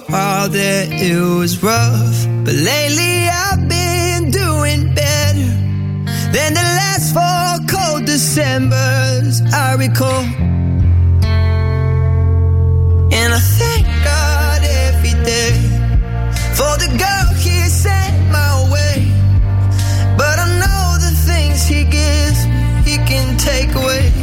while there it was rough, but lately I've been doing better than the last 4 cold Decembers I recall. And I thank God every day for the girl He sent my way. But I know the things He gives He can take away.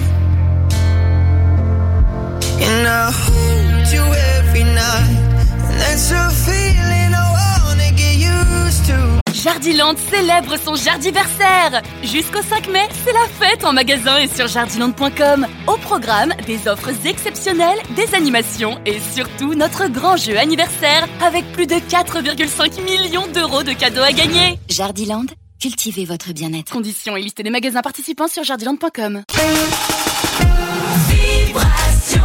And I hold you every night, and that's a feeling I wanna get used to. Jardiland célèbre son Jardiversaire. Jusqu'au 5 mai, c'est la fête en magasin et sur jardiland.com. Au programme, des offres exceptionnelles, des animations et surtout notre grand jeu anniversaire avec plus de 4,5 millions d'euros de cadeaux à gagner. Jardiland, cultivez votre bien-être. Conditions et liste des magasins participants sur jardiland.com. Vibration.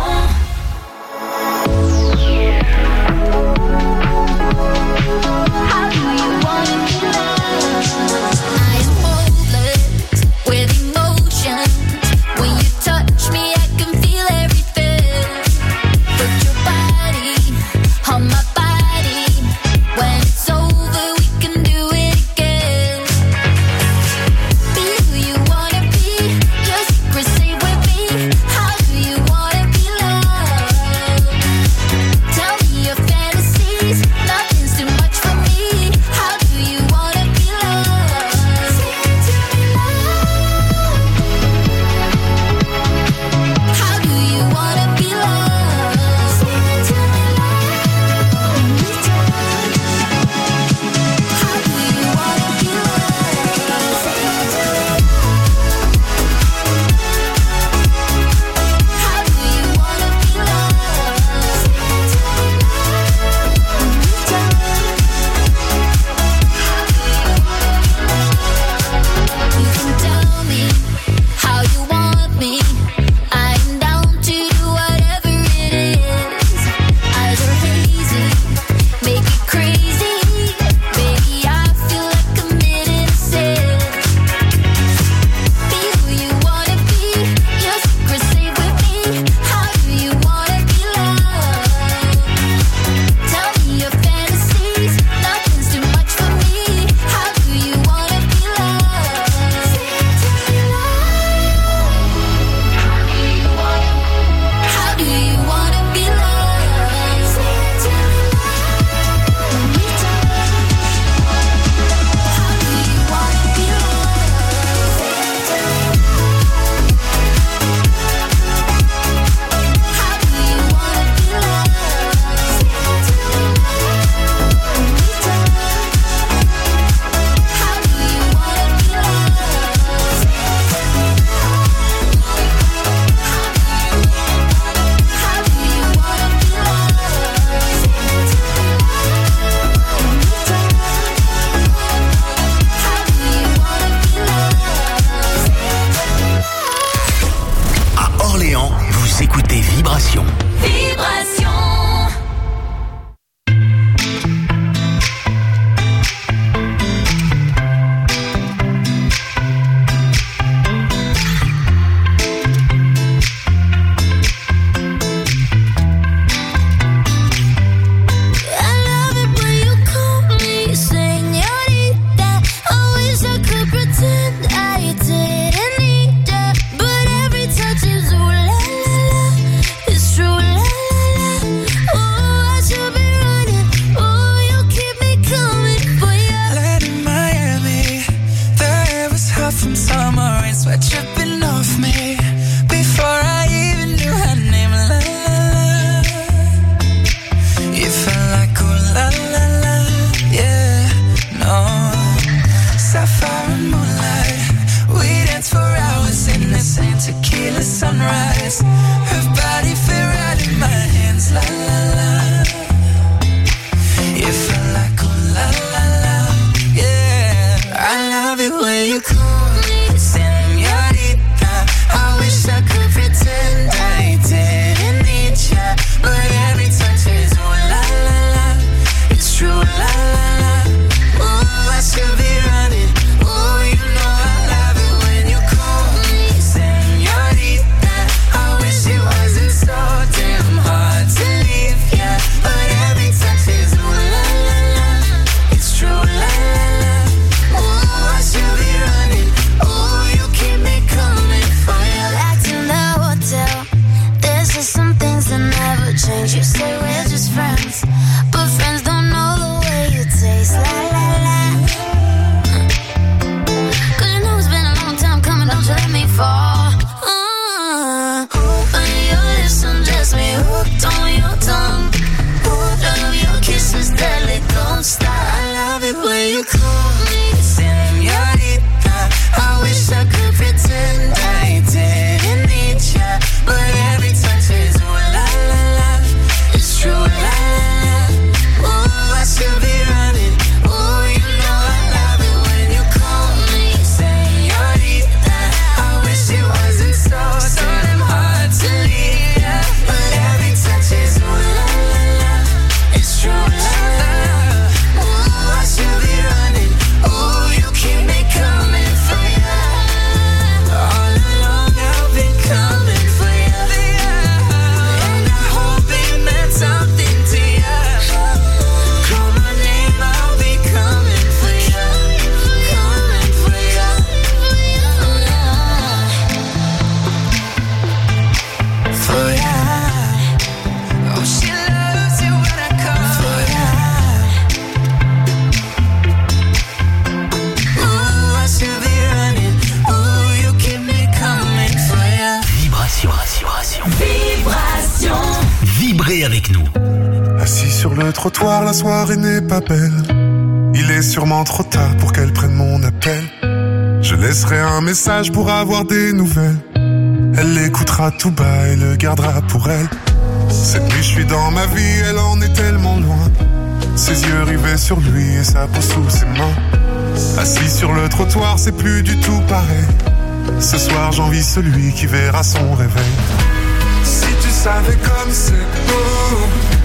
Vibrez avec nous. Assis sur le trottoir, la soirée n'est pas belle. Il est sûrement trop tard pour qu'elle prenne mon appel. Je laisserai un message pour avoir des nouvelles. Elle l'écoutera tout bas et le gardera pour elle. Cette nuit je suis dans ma vie, elle en est tellement loin. Ses yeux rivés sur lui et sa peau sous ses mains. Assis sur le trottoir, c'est plus du tout pareil. Ce soir j'envie celui qui verra son réveil. Si tu savais comme c'est beau,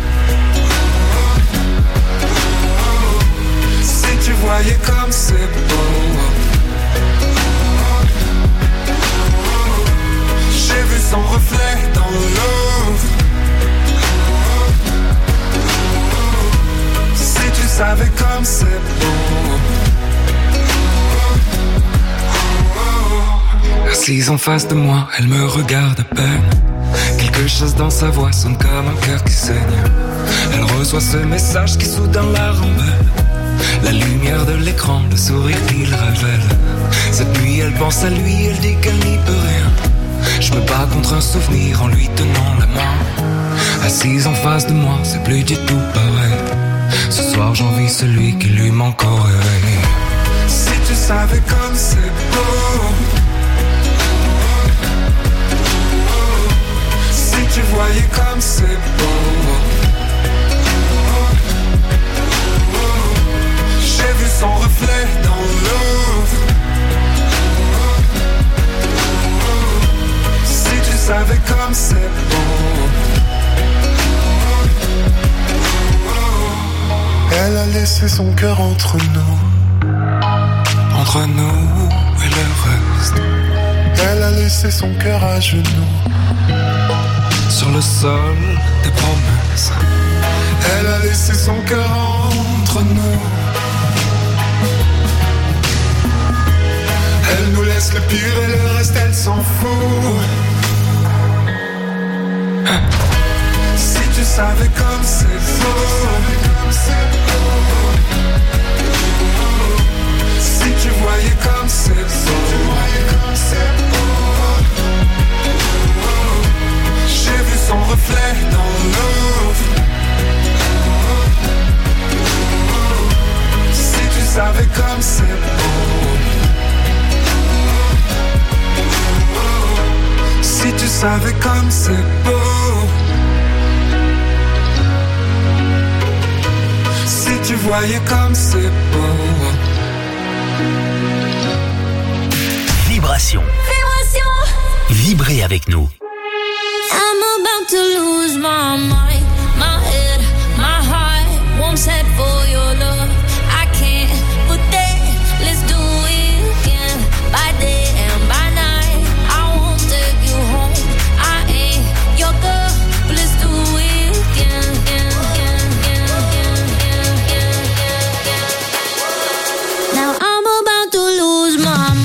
si tu voyais comme c'est beau. J'ai vu son reflet dans l'eau. Si tu savais comme c'est beau. Assise en face de moi, elle me regarde à peine. Quelque chose dans sa voix sonne comme un cœur qui saigne. Elle reçoit ce message qui soudain la rembelle. La lumière de l'écran, le sourire qu'il révèle. Cette nuit elle pense à lui, elle dit qu'elle n'y peut rien. Je me bats contre un souvenir en lui tenant la main. Assise en face de moi, c'est plus du tout pareil. Ce soir j'envie celui qui lui manque au réveil. Si tu savais comme c'est beau. Si tu voyais comme c'est beau. J'ai vu son reflet dans l'eau. Si tu savais comme c'est beau. Elle a laissé son cœur entre nous. Entre nous et le reste. Elle a laissé son cœur à genoux. Sur le sol des promesses. Elle a laissé son cœur entre nous. Elle nous laisse le pire et le reste elle s'en fout. Si tu savais comme c'est beau. Si tu voyais comme c'est beau. J'ai vu son reflet dans l'eau. Si tu savais comme c'est beau. Si tu savais comme c'est beau. Si tu voyais comme c'est beau. Vibration. Vibrez avec nous. I'm about to lose my mind, my head, my heart won't set for your love. I can't put that, let's do it again. By day and by night, I won't take you home. I ain't your girl, but let's do it again. Now I'm about to lose my mind.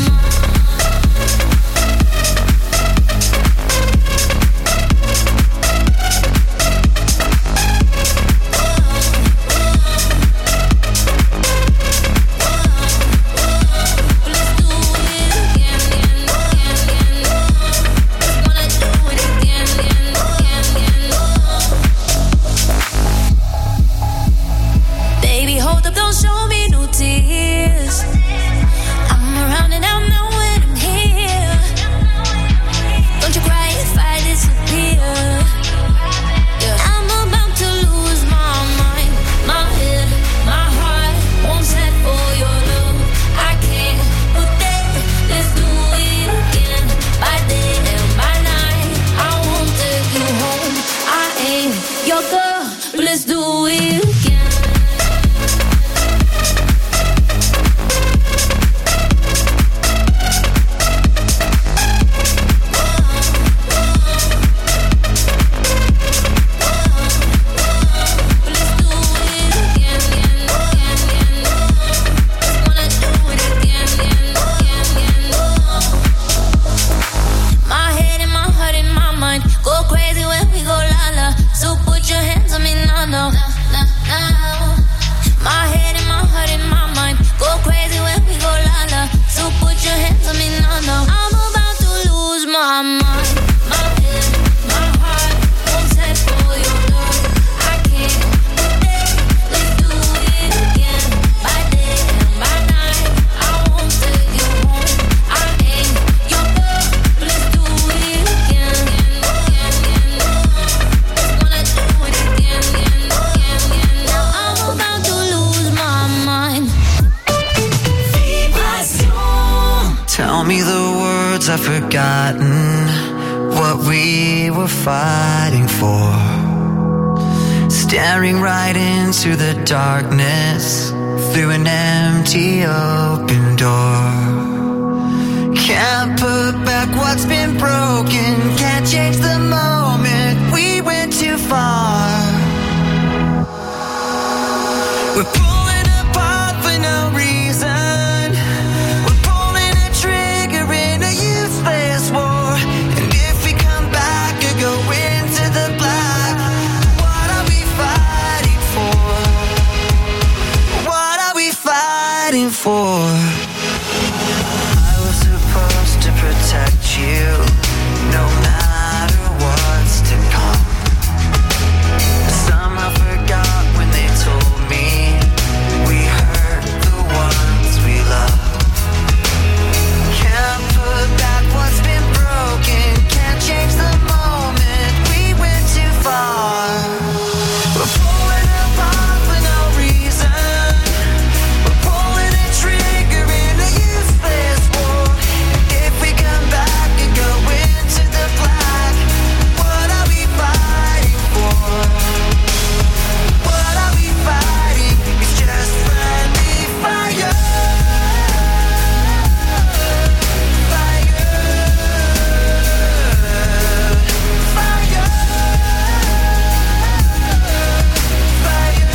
forgotten what we were fighting for. Staring right into the darkness through an empty open door. Can't put back what's been broken. Can't change the moment we went too far. We're pulling apart for no reason. We're pulling a trigger in a useless war. And if we come back or go into the black, what are we fighting for? What are we fighting for? I was supposed to protect you, no matter what's to come. Somehow forgot when they told me we hurt the ones we love. Can't put back what's been broken. Can't change the moment we went too far. We're pulling apart for no reason. We're pulling a trigger in a useless war. If we come back and go into the black, what are we fighting for? What are we fighting? It's just friendly fire. Fire. Fire. Fire.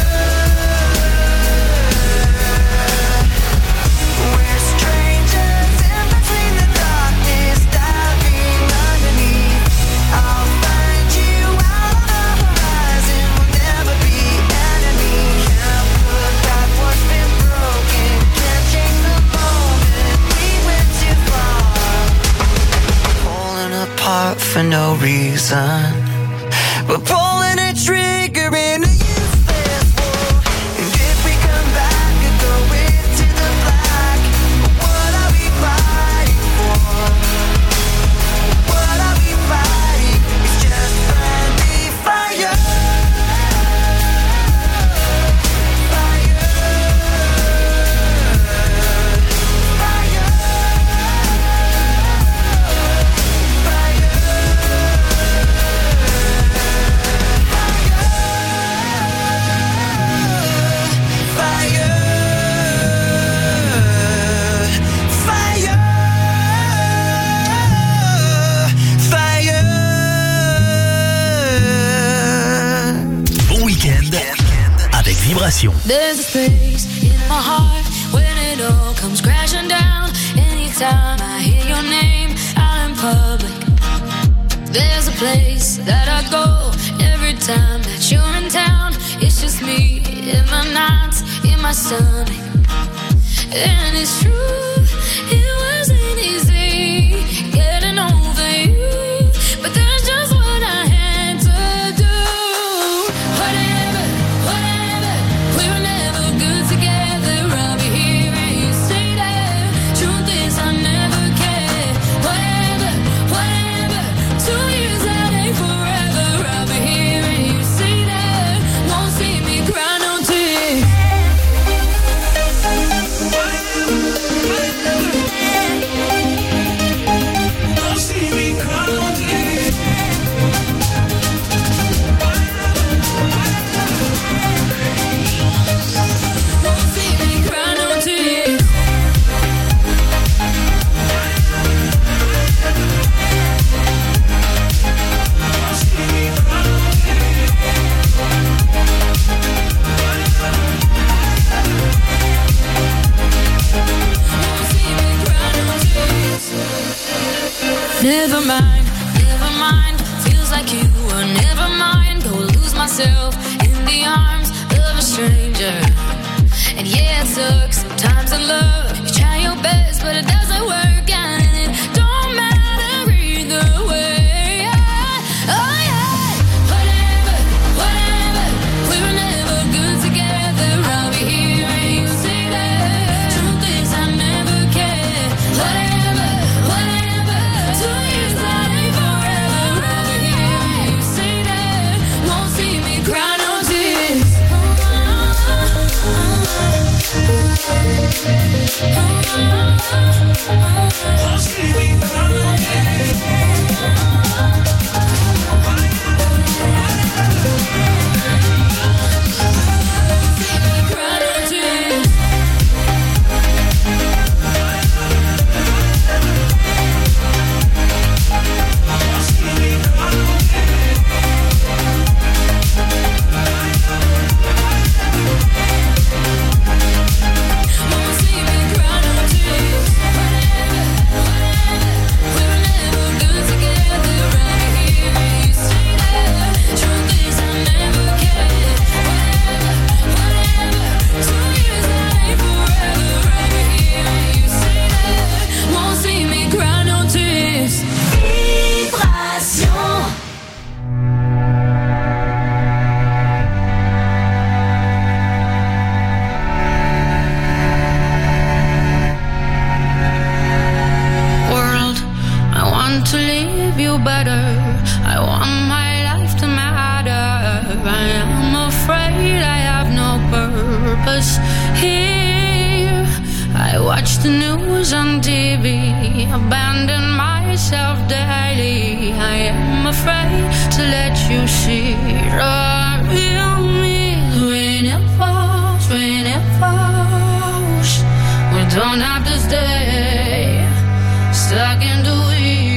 We're strangers in between the darkness, diving underneath. I'll find you out on the horizon. We'll never be enemies. Can't put back what's been broken. Can't change the moment we went too far. Pulling apart for no reason. We're pulling a trigger in a useless war. And if we come back and go into the black, what are we fighting for? What are we fighting? It's just friendly fire. Fire. Fire. Bon week-end avec Vibration. There's a space in my heart when it all comes crashing down. Anytime I hear your name out in public, there's a place that I go every time that you're in town. It's just me in my nights, in my stomach. And it's true, it wasn't easy getting over you, but that's just what I had to do. Whatever, whatever, we were never good together. I'll be here and you say that. Truth is I never cared. Whatever, whatever, 2 years that ain't forever. I'll be here and you say that. Won't see me cry no tears. Never mind, never mind. Feels like you were never mine. Go lose myself in the arms of a stranger. And yeah, it sucks sometimes in love. You try your best, but it doesn't work out, and it don't matter either way. Oh yeah, whatever, whatever. We were never good together. I'll be here and you say that. Truth is I never cared. Whatever, whatever. 2 years that ain't forever. I'll be here and you say that. Won't see me cry no purpose here. I watch the news on TV, abandon myself daily. I am afraid to let you see the real me. When it falls, we don't have to stay stuck in the weeds.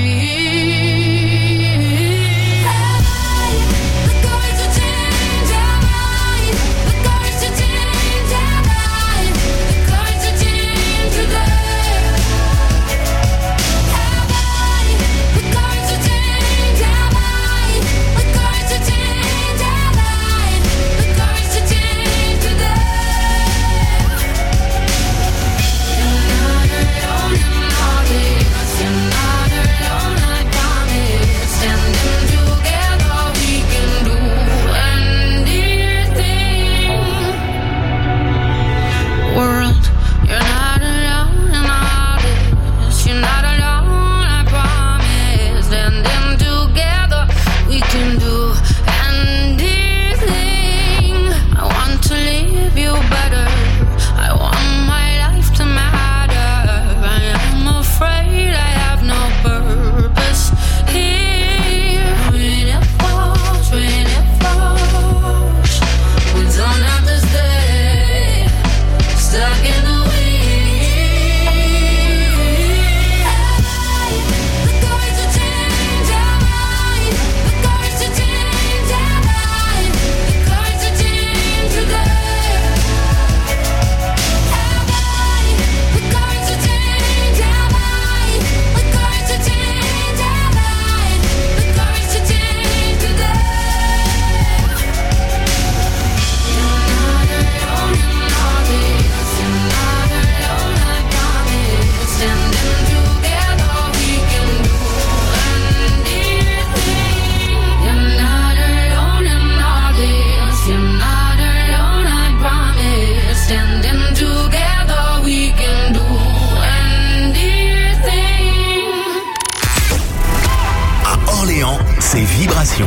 C'est Vibration.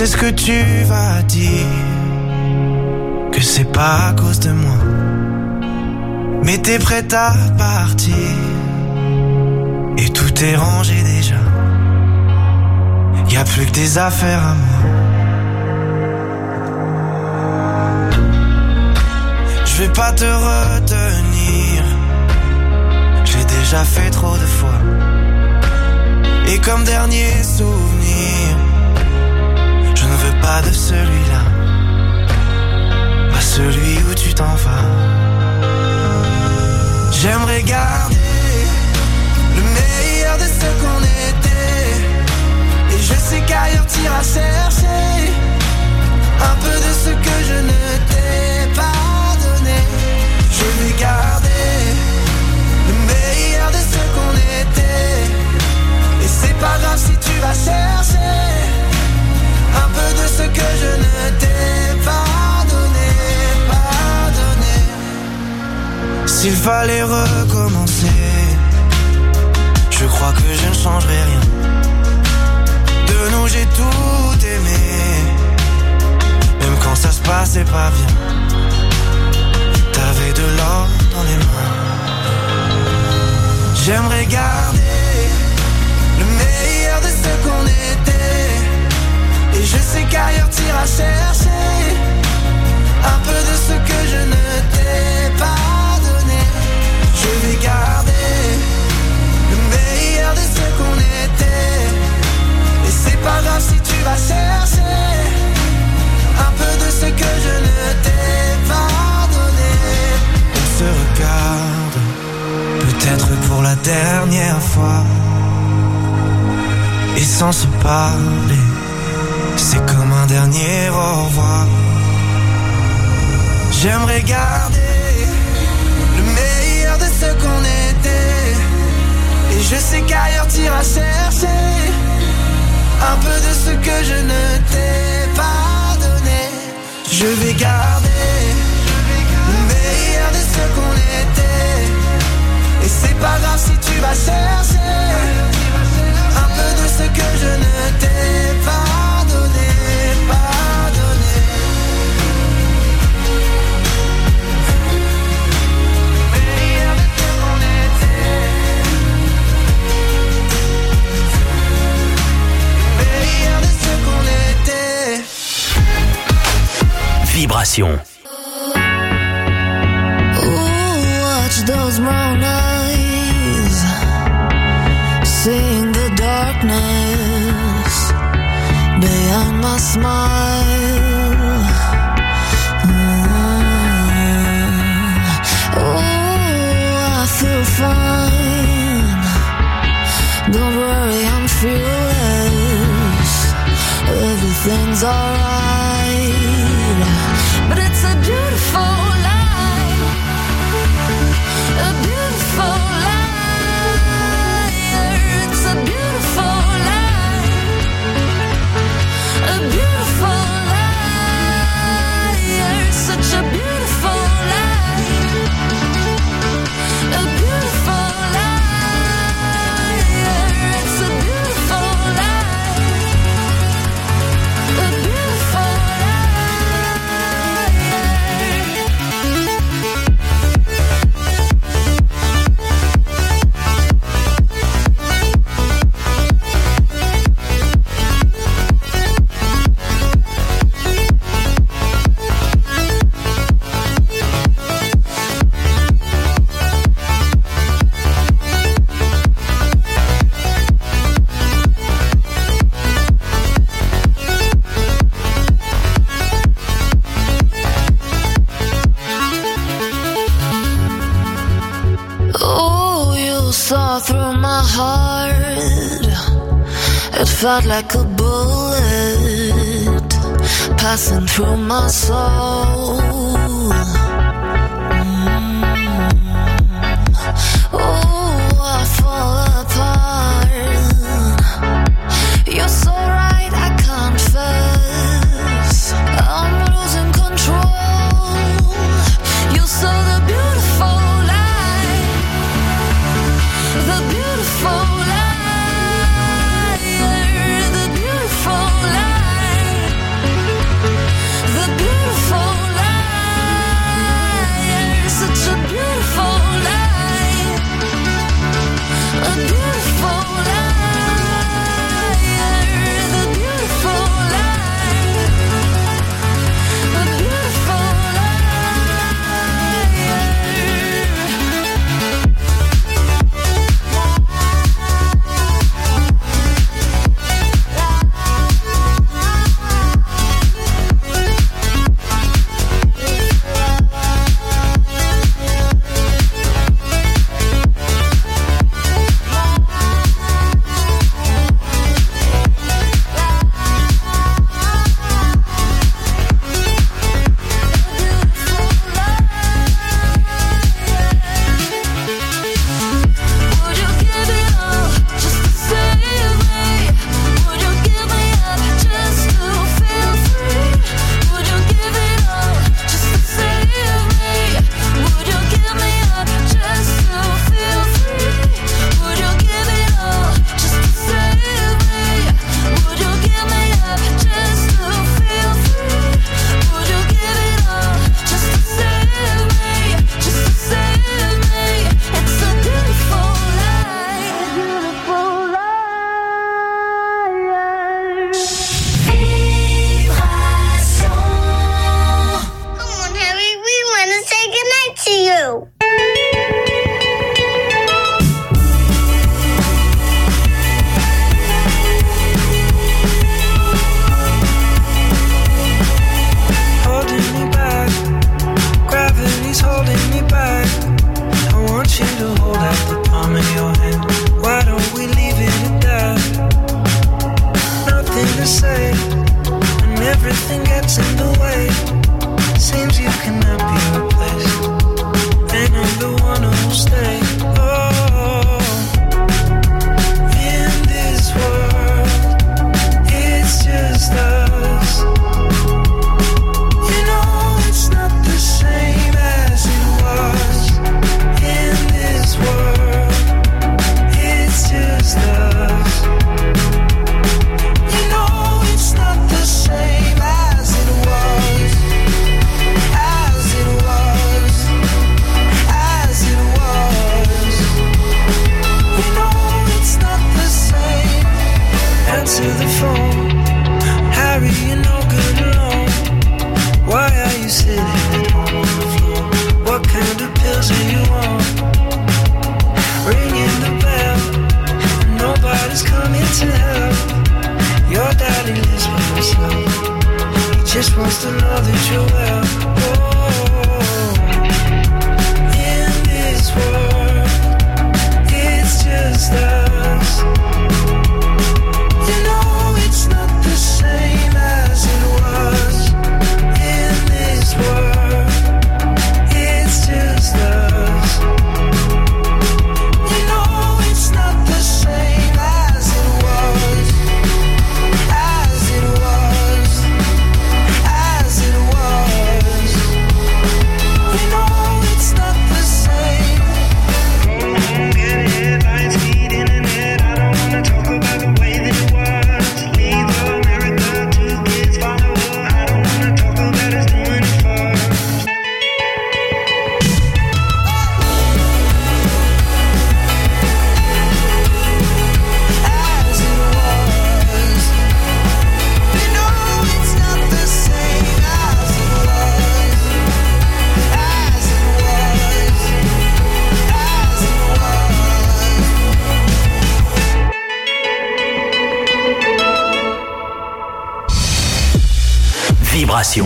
sais ce que tu vas dire, que c'est pas à cause de moi. Mais t'es prête à partir, et tout est rangé déjà. Y'a plus que des affaires à moi. Je vais pas te retenir, j'ai déjà fait trop de fois. Et comme dernier souvenir, je ne veux pas de celui-là, pas celui où tu t'en vas. J'aimerais garder le meilleur de ce qu'on était, et je sais qu'ailleurs t'iras chercher un peu de ce que je ne t'ai pas donné. Je vais garder le meilleur de ce qu'on était, et c'est pas grave si tu vas chercher un peu de ce que je ne t'ai pas donné, pas donné. S'il fallait recommencer, je crois que je ne changerai rien. De nous j'ai tout aimé, même quand ça se passait pas bien. T'avais de l'or dans les mains. J'aimerais garder le meilleur de ce qu'on était, et je sais qu'ailleurs t'iras chercher un peu de ce que je ne t'ai pas donné. Je vais garder le meilleur de ce qu'on était, et c'est pas grave si tu vas chercher un peu de ce que je ne t'ai pas donné. On se regarde, peut-être pour la dernière fois, et sans se parler, c'est comme un dernier au revoir. J'aimerais garder le meilleur de ce qu'on était, et je sais qu'ailleurs t'iras chercher un peu de ce que je ne t'ai pas donné. Je vais garder le meilleur de ce qu'on était, et c'est pas grave si tu vas chercher un peu de ce que je ne t'ai pas donné, pas donné. Meilleur de ce qu'on était, meilleur de ce qu'on était. Vibration. Watch those brown eyes, seeing the darkness behind my smile. Oh, I feel fine. Don't worry, I'm fearless. Everything's alright. But it's a beautiful life, a beautiful life. It's a beautiful life, a beautiful life. Such a beautiful life, a beautiful life. It's a beautiful life, a beautiful through my heart. It felt like a bullet passing through my soul. Oh, I fall apart. You're so right, I confess. I'm losing control. You saw the beautiful light, the beautiful light, the beautiful light. nothing gets in the way. Seems you cannot be replaced, and I'm the one who'll stay. Oh, in this world, it's just us. You know it's not the same as it was. In this world, it's just us. You know it's not the same as it was. As it was. As it was. You know it's not the same. Answer the phone. Harry, you're no good alone. Why are you sitting at home on the floor? What kind of pills are you on? Ringing the bell, nobody's coming to help. Your daddy lives by himself. He just wants to know that you're well. Oh, in this world, it's just us. You know it's not the same as it was. In this world, it's just us. You know it's not the same as it was. As it was. As it was. You know it's not the same. Go home, get headlines, feed internet. I don't wanna talk about the way that it was. Leave America, 2 kids follow her. I don't wanna talk about us doing it first. As it was. You know it's not the same as it was. As it was. As it was. Vibration.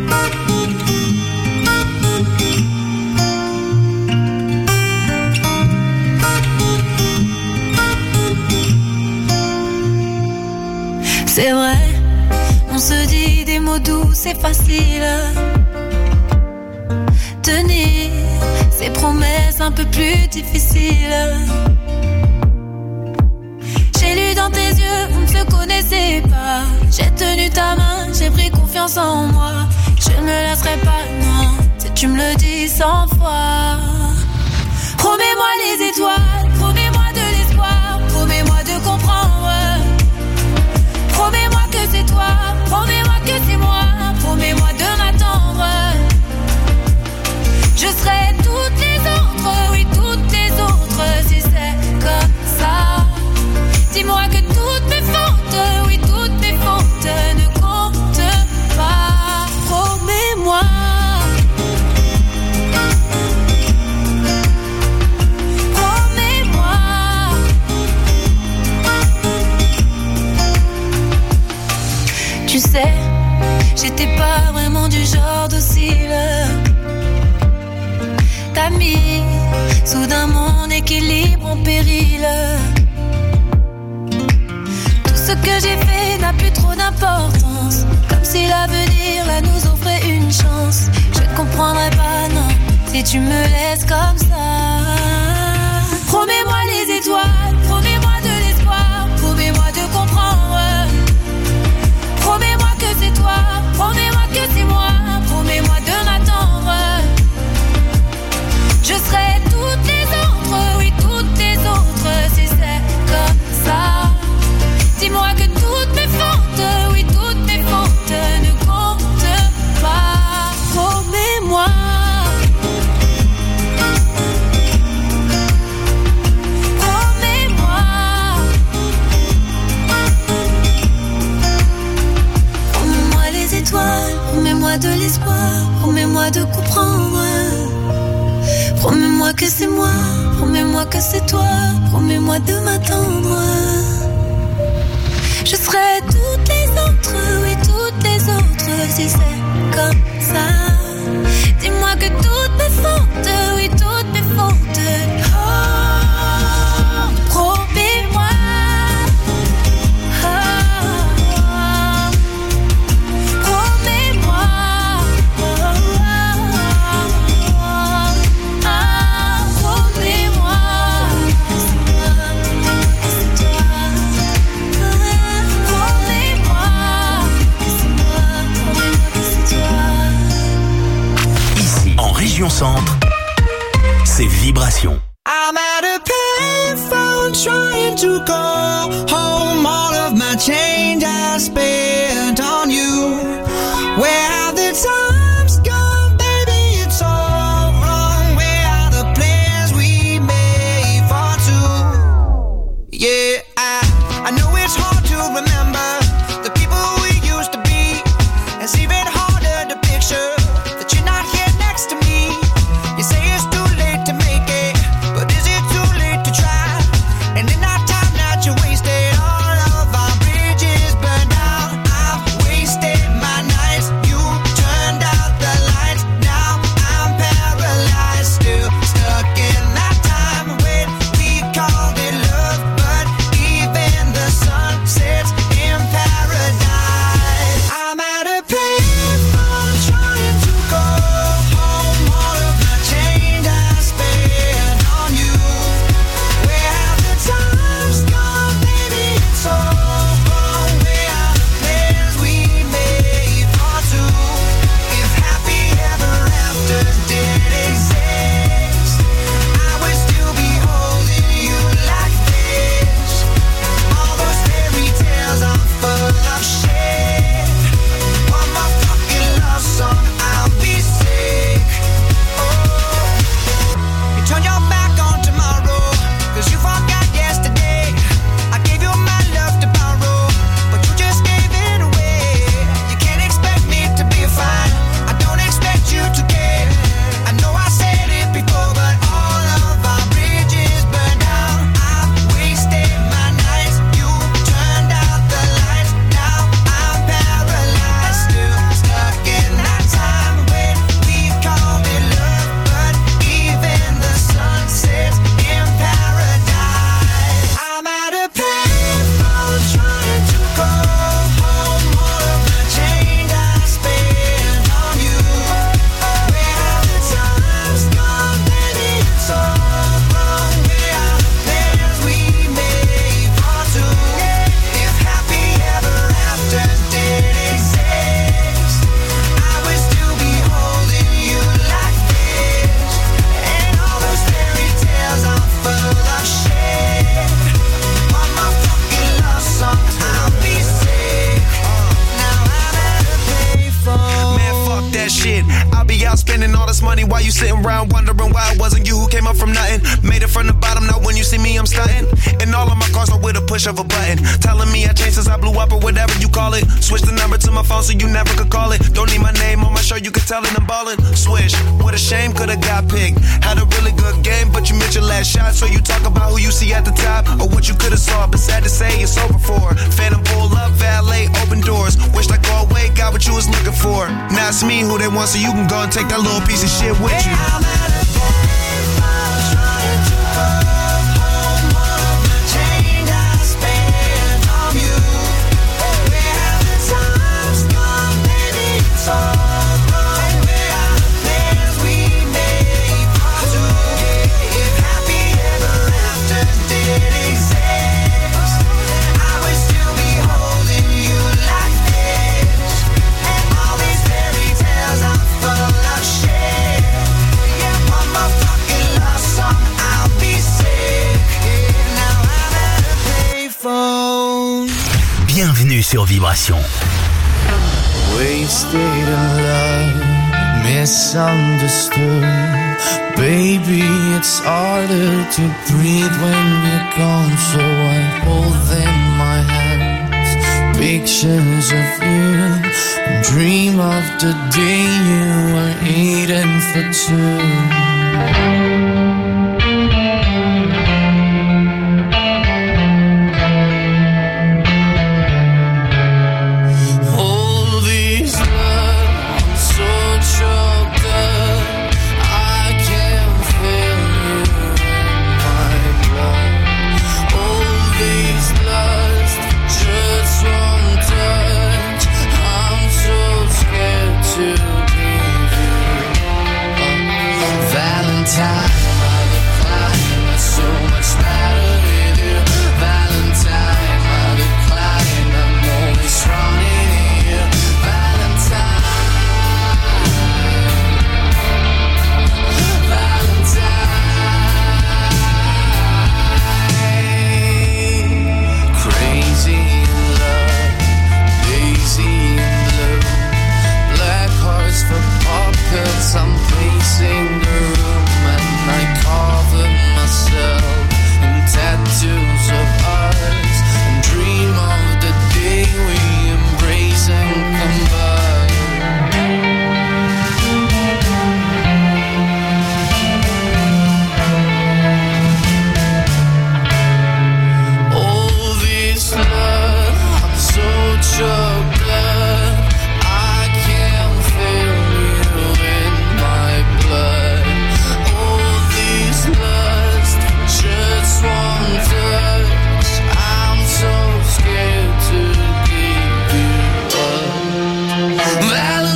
C'est vrai, on se dit des mots doux, c'est facile. Tenir ces promesses un peu plus difficiles. J'ai lu dans tes yeux, on ne se connaissait pas. J'ai tenu ta main, j'ai pris confiance en moi. Je ne me lasserai pas, non, si tu me le dis 100 fois. Promets-moi les étoiles, promets-moi de l'espoir, promets-moi de comprendre. Promets-moi que c'est toi, promets-moi que c'est moi, promets-moi de m'attendre. Je serai toutes les autres, oui toutes les autres, si c'est comme ça. Dis-moi que toutes mes fautes, oui toutes mes fautes ne comptent pas. Promets-moi. Promets-moi. Tu sais, j'étais pas vraiment du genre docile. T'as mis soudain mon équilibre en péril. Tout ce que j'ai fait n'a plus trop d'importance. Comme si l'avenir là nous offrait une chance. Je ne comprendrai pas, non, si tu me laisses comme ça. Promets-moi les étoiles, promets-moi de l'espoir, promets-moi de comprendre. Promets-moi que c'est toi, promets-moi que c'est moi, promets-moi de m'attendre. Je serai toutes les autres, oui toutes les autres, si c'est comme ça. Dis-moi que toutes mes fautes, oui toutes mes fautes ne comptent pas. Promets-moi. Promets-moi. Promets-moi les étoiles, promets-moi de l'espoir, promets-moi de comprendre. Promets-moi que c'est moi, promets-moi que c'est toi, promets-moi de m'attendre. Je serai toutes les autres, oui toutes les autres, si c'est comme ça. Dis-moi que toutes mes fautes, oui toutes mes fautes. Oh, promets-moi. Oh, promets-moi. concentre, c'est Vibration. I'm at a payphone trying to call home. All of my change I spent on you. Where have the times gone, baby? It's all wrong. Where are the plans we made for two? Yeah, I know it's hard to remember the people we used to be. It's even harder to picture that you're not here next to me. You say it's too late to make it, but is it too late to try? And in that time that you wasted, all of our bridges burned out. I've wasted my nights, you turned out the lights. Now I'm paralyzed, still stuck in that time when we called it love. But even the sun sets in paradise. I'm at a payphone trying to go home. All of the change I spent on you. Where have the times gone, baby? It's all wrong. Where are the plans we made for two? If happy ever after did exist, I would still be holding you like this. All those fairy tales are full of shit. One more fucking love song, I'll be sick. Oh, you turn your back on tomorrow, 'cause you forgot yesterday. I gave you my love to borrow, but you just gave it away. You can't expect me to be fine, I don't expect you to care. I know I said it before, but all of our bridges burned down. I've wasted my nights, you turned out the lights. Now I'm paralyzed, still stuck in that time when we called it love. But even the sun sets in paradise. I'm at a payphone trying to go home. All of the change I spent on you. Where have the times gone, baby? It's all wrong. Where are the plans we made for two? If happy ever after did exist, I would still be holding you like this. And all those fairy tales are full of shit. One more fucking love song, I'll be sick. Now I'm at a payphone. Man, fuck that shit. I'll be out spending all this money while you sitting around wondering why it wasn't you who came up from nothing. Made it from the bottom, now when you see me, I'm stunting. And all of my cars are with a push of a button. Telling me I changed since I blew up or whatever you call it. Switch the number to my phone so you never could call it. Don't need my name on my shirt, you could tell it I'm ballin'. Swish, what a shame, could've got picked. Had a really good game, but you missed your last shot. So you talk about who you see at the top or what you could've saw. But sad to say, it's over for. Phantom pull up, valet, open doors. Wished I go away, got what you was looking for. Now it's me who they want, so you can go and take that little piece of shit with you. I'm at a payphone trying to go home. All of the change I spent on you. Where have the times gone, baby? It's all wrong. Where are the plans we made for two? If happy ever after did exist, I would still be holding you like this. And all these fairy tales are full of shit. Yeah, one more fucking love song, I'll be sick. Now I'm at a payphone. Bienvenue sur Vibration. Wasted in love, misunderstood. Baby, it's harder to breathe when you're gone. So I hold in my hands pictures of you and dream of the day you were eating for two. That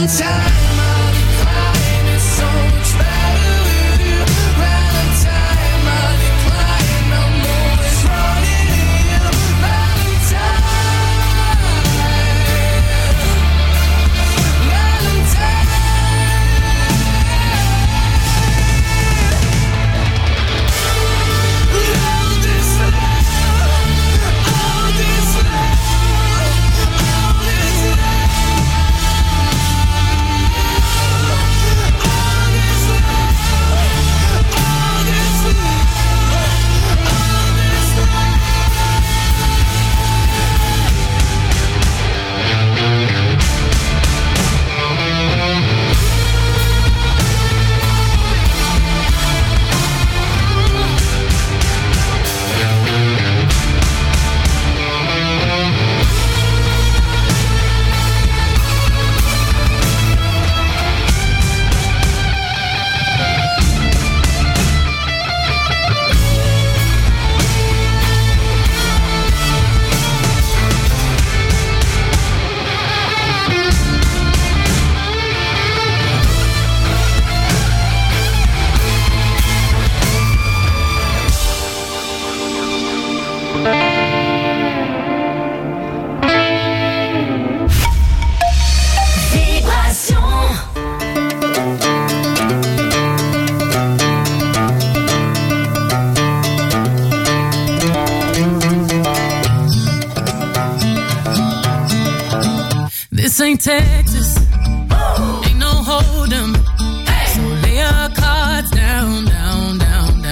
This ain't Texas, ain't no hold'em. So lay your cards down, down, down,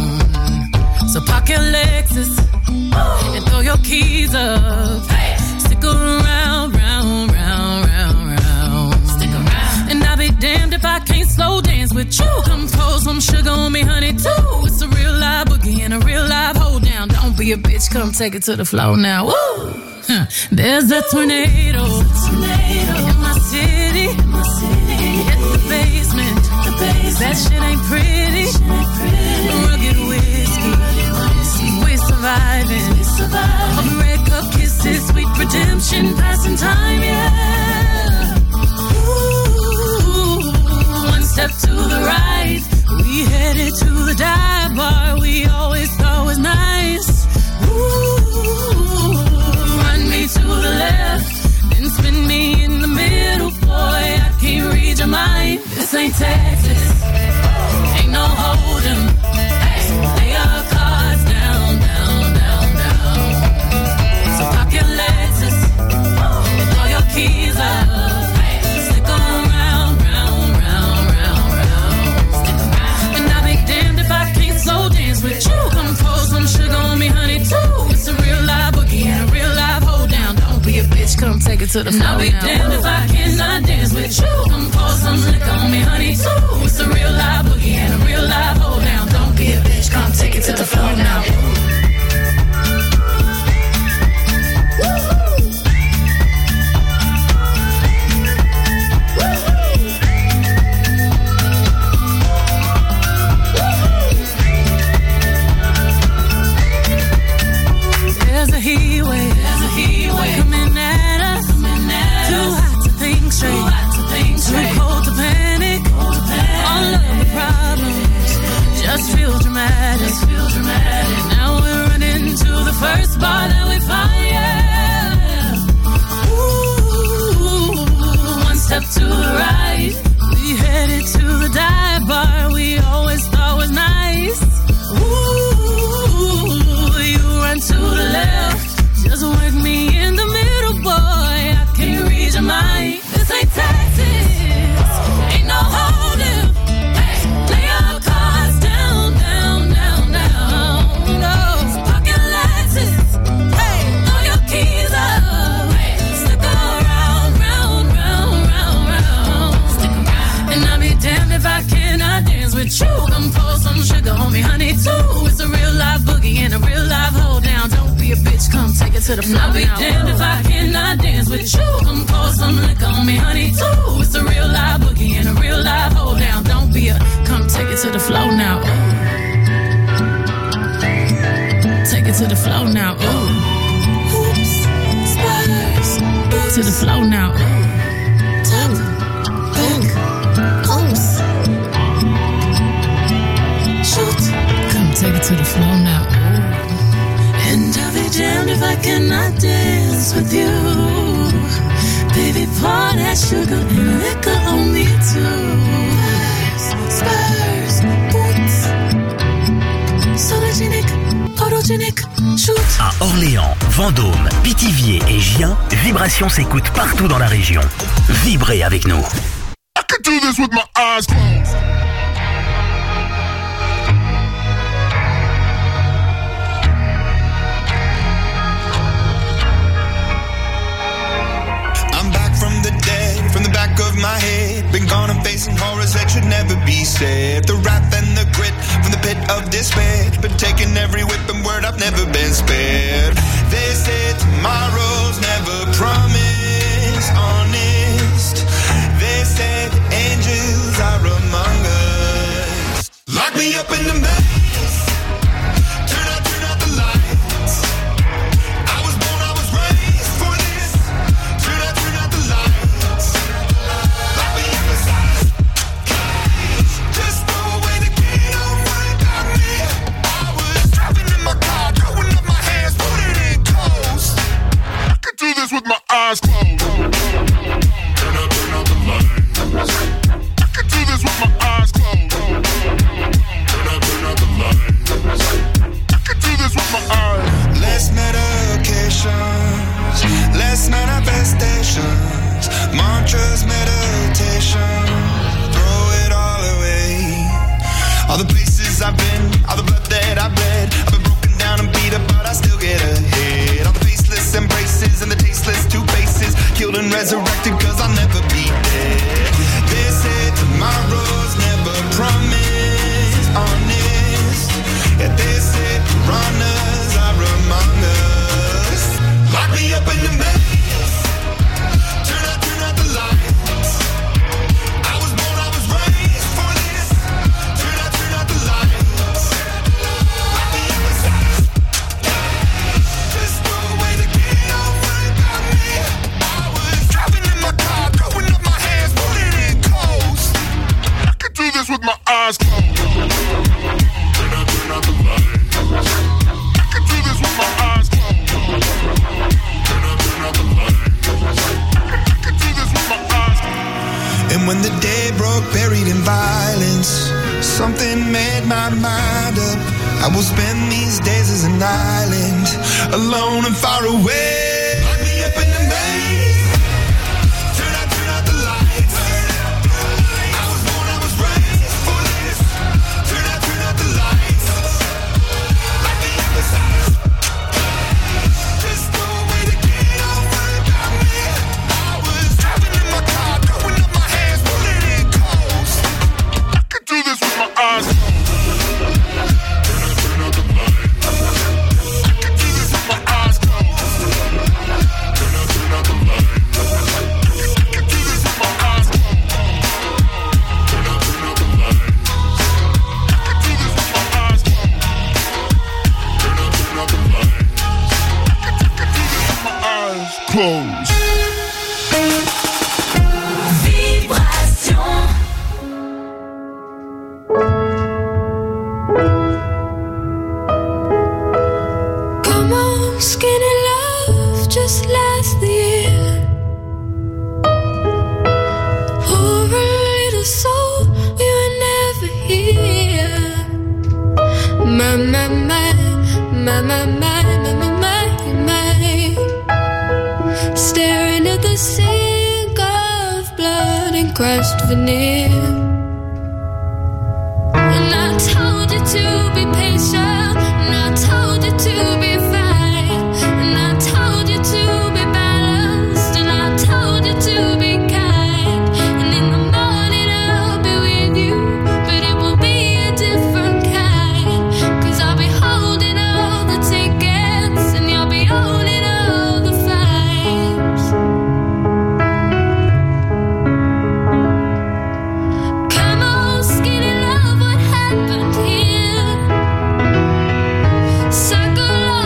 down. So park your Lexus and throw your keys up. Stick around, round, round, round, round. Stick around. And I'll be damned if I can't slow dance with you. Come pour some sugar on me, honey, too. It's a real live boogie and a real live hold down. Don't be a bitch, come take it to the floor now. Woo! There's a tornado in my city. Hit the basement. That shit ain't pretty. Rugged whiskey. We're surviving. Red cup kisses, sweet redemption, passing time, yeah. Ooh, one step to the right. We headed to the dive bar we always thought was nice. Ooh, to the left, then spin me in the middle, boy, I can't read your mind. This ain't Texas, ain't no hold'em. Lay your cards down, down, down, down. So pop your Lexus and throw your keys up. Stick around, round, round, round, round. Stick around. And I'll be damned if I can't slow dance with you. Come pour some sugar on me, honey, too. It's a real live boogie and a real live hold down. Don't be a bitch, come take it to the floor. I'll be damned if I cannot dance with you. Come pour some liquor on me, honey, too. It's a real live boogie and a real live hold down. Don't be a bitch, come take it to the floor now. There's a heat wave coming at us. Too hot to think straight, too cold to panic. All of the problems just feel dramatic. Now we're running to the first bar that we find, yeah. Ooh, one step to the right. We headed to the dive bar we always thought was nice. Ooh, you run to the left, just work me in the middle, boy, I can't read your mind. This ain't Texas, ain't no hold'em. Lay your cards down, down, down, down. No, pocket Lexus, throw your keys up. Stick around, round, round, round, round. Stick around. And I'll be damned if I cannot dance with you. Come pour some sugar on me, honey, too. It's a real live boogie and a real live hold down. Don't be a bitch, come take it to the floor. I'll be damned if I cannot dance with you. Come pour some liquor on me, honey, too. It's a real live boogie and a real live hold down. Don't be a, come take it to the floor now. Ooh. Take it to the floor now. Ooh. Oops, spurs. To the floor now. Ooh. just with you. Baby, pour that sugar and liquor on me too. Spurs, boots, sologenic, photogenic, shoot. À Orléans, Vendôme, Pithiviers et Gien, Vibration s'écoute partout dans la région. Vibrez avec nous. I could do this with my eyes closed. From the back of my head, been gone and facing horrors that should never be said. The wrath and the grit from the pit of despair, been taking every whip and word, I've never been spared. They said tomorrow's never promised, honest. They said angels are among us. Lock me up in the maze, turn out the lights. I was born, I was raised for this. Turn out the lights. With my eyes closed. Turn out the lights. I can do this with my eyes closed. Turn out the lights. I can do this with my eyes. Less medications, less manifestations, mantras, meditation. Throw it all away. All the places I've been, all the blood that I've bled. I've been broken down and beat up, but I still get ahead. All the faceless embraces and the tasteless two faces, killed and resurrected, cause I'll never be dead. They said tomorrow's never promised, honest. Yeah, they said piranhas are among us. Lock me up in the maze, turn out the lights. I was born, I was raised for this. Turn out the lights. Lock me up inside. Just throw away the key, don't worry about me. I was driving in my car, throwing up my hands, pulling in coast. I can do this with my eyes closed. Turn out the lights. I can do this with my eyes closed. Turn out the lights. I can do this with my eyes closed. And when the day broke, buried in violence, something made my mind up. I will spend these days as an island, alone and far away. Lock me up in the maze, turn out the lights. I was born, I was raised for this. Turn out the lights. Lock me up inside. Just throw away the key, don't worry about me. I was driving in my car, throwing up my hands, pulling in coast. I can do this with my eyes closed. Turn out the lights. I can do this with my eyes closed. Turn out the lights. I can do this with my eyes closed. Turn out the lights. I can do this with my eyes closed. Turn out the lights. I can do this with my eyes closed. Vibration. Come on, skinny love, just last the year. Poor little soul, we were never here. My, my, my, my, my, my, my, my, my. Staring at the sink of blood and crushed veneer. And I told you to be patient, and I told you to be fine, and I told you to be balanced, and I told you to be kind. And in the morning I'll be with you, but it will be a different kind. 'Cause I'll be holding all the tickets, and you'll be holding all the fines. Come on, skinny love, what happened here? Circle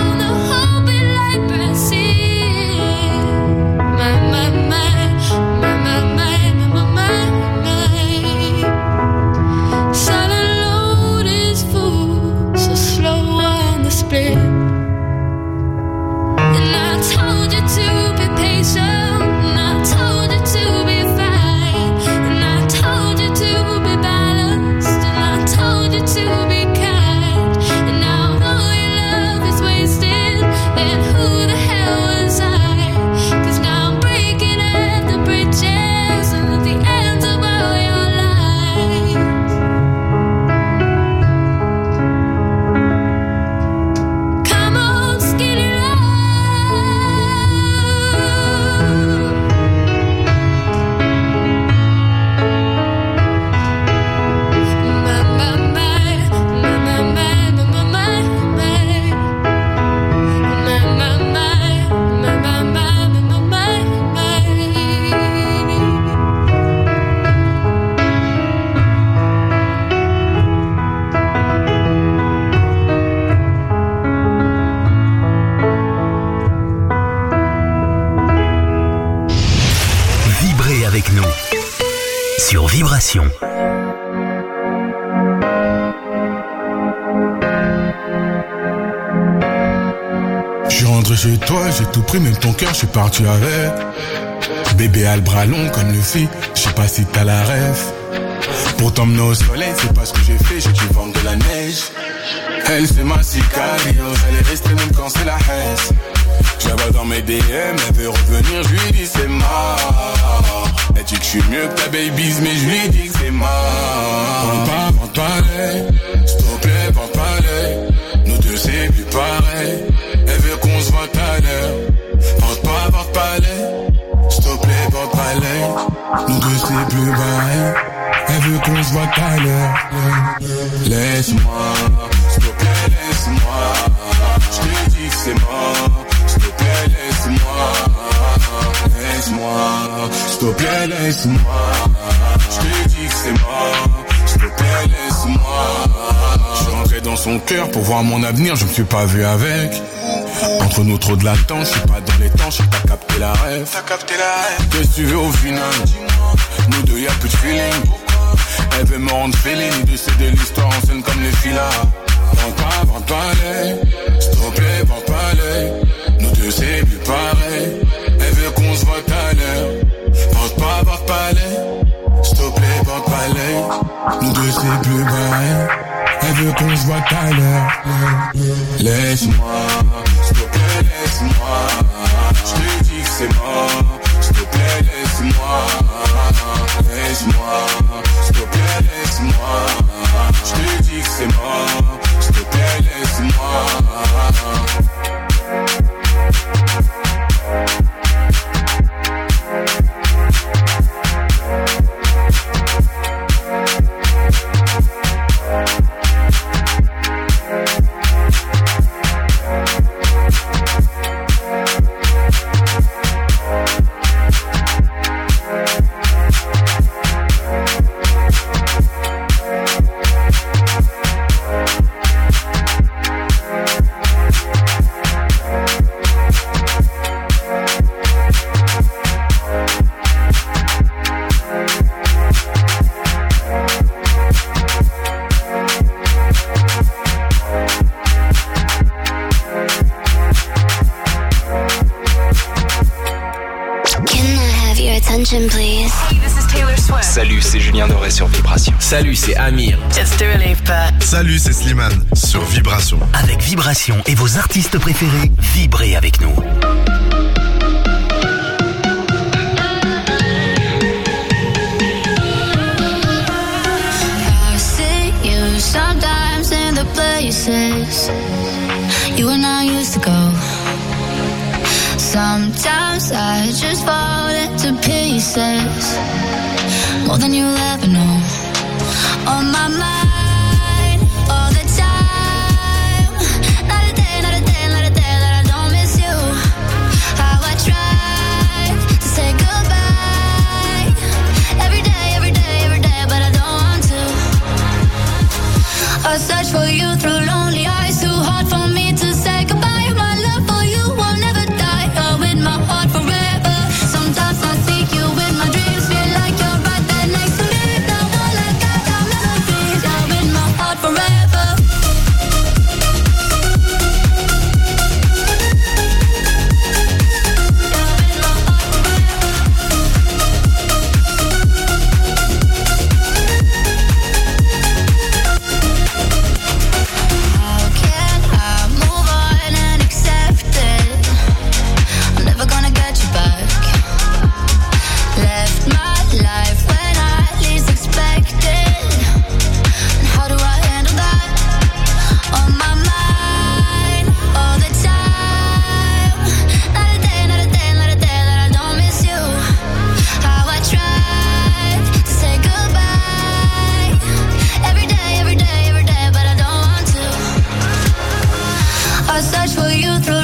nous sur Vibration. Je suis rentré chez toi, j'ai tout pris, même ton cœur, je suis parti avec. Bébé a le bras long comme le fit, je sais pas si t'as la ref. Pour t'emmener au soleil, c'est pas ce que j'ai fait, j'ai dû vendre de la neige. Elle c'est ma sicario, elle est restée même quand c'est la haine. Je la vois dans mes DM, elle veut revenir, je lui dis c'est mort. Elle dit que je suis mieux que ta baby's, mais je lui dis que c'est mort. Vente pas l'œil, s'il te plaît, vente pas l'œil. Nous deux c'est plus pareil. Elle veut qu'on se voit à l'heure. Vente pas l'œil, s'il te plaît, vente pas l'œil. Nous deux c'est plus pareil. Elle veut qu'on se voit à l'heure. Laisse-moi, s'il te plaît, laisse-moi. Je te dis que c'est mort. S'il te plaît, laisse-moi. Laisse-moi, s'il te plaît, laisse-moi. Je te dis que c'est mort. S'il te plaît, laisse-moi. Je suis rentré dans son cœur pour voir mon avenir, je me suis pas vu avec. Entre nous trop de latence, je suis pas dans les temps, je sais pas capté la rêve. Qu'est-ce que tu veux au final? Nous deux y'a plus de feeling. Elle veut me rendre féline, nous deux c'est de l'histoire en scène comme les filas. Vente pas l'œil, s'il te plaît, vente pas l'œil. Nous deux c'est plus pareil. Elle veut qu'on se voit à l'heure. Vente pas l'œil, s'il te plaît, vente pas l'œil. Nous deux c'est plus pareil. Elle veut qu'on se voit à l'heure. Laisse-moi, s'il te plaît, laisse-moi. Je te dis que c'est mort. S'il te plaît, laisse-moi. Laisse-moi, s'il te plaît, laisse-moi. Je te dis que c'est mort. S'il te plaît, laisse-moi. Please. This is Taylor Swift. Salut, c'est Julien Doré sur Vibration. Salut, c'est Amir. It's Dua Lipa. Salut, c'est Slimane sur Vibration. Avec Vibration et vos artistes préférés, vibrez avec nous. I see you sometimes in the places you and I used to go. Sometimes I just fall into pieces, more than you'll ever know. On my mind, all the time. Not a day, not a day, not a day that I don't miss you. How I try to say goodbye. Every day, every day, every day, but I don't want to. I search for you through lonely eyes, too hard for me to say goodbye. My love for you will never die. In my heart forever. Sometimes I see you in my dreams, feel like you're right there next to me. Now all I got are memories. You're in my heart forever. How can I move on and accept it? I'm never gonna get you back. Left my life when I least expected. And how do I handle that? On my mind all the time. Not a day, not a day, not a day that I don't miss you. How I tried to say goodbye. Every day, every day, every day, but I don't want to. I search for you through